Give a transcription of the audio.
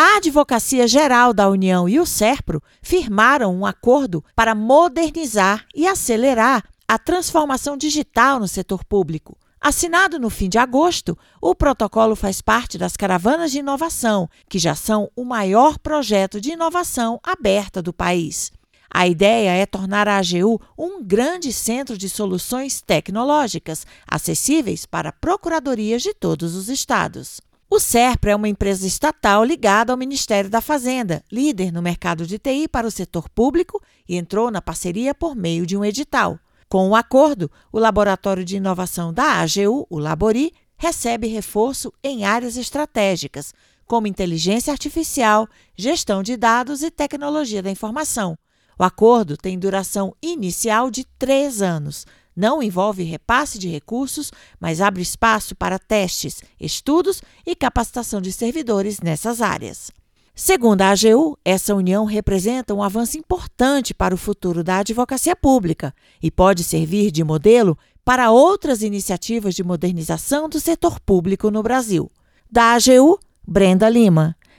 A Advocacia Geral da União e o SERPRO firmaram um acordo para modernizar e acelerar a transformação digital no setor público. Assinado no fim de agosto, o protocolo faz parte das Caravanas de Inovação, que já são o maior projeto de inovação aberta do país. A ideia é tornar a AGU um grande centro de soluções tecnológicas, acessíveis para procuradorias de todos os estados. O SERPRO é uma empresa estatal ligada ao Ministério da Fazenda, líder no mercado de TI para o setor público e entrou na parceria por meio de um edital. Com o acordo, o Laboratório de Inovação da AGU, o Labori, recebe reforço em áreas estratégicas, como inteligência artificial, gestão de dados e tecnologia da informação. O acordo tem duração inicial de 3 anos. Não envolve repasse de recursos, mas abre espaço para testes, estudos e capacitação de servidores nessas áreas. Segundo a AGU, essa união representa um avanço importante para o futuro da advocacia pública e pode servir de modelo para outras iniciativas de modernização do setor público no Brasil. Da AGU, Brenda Lima.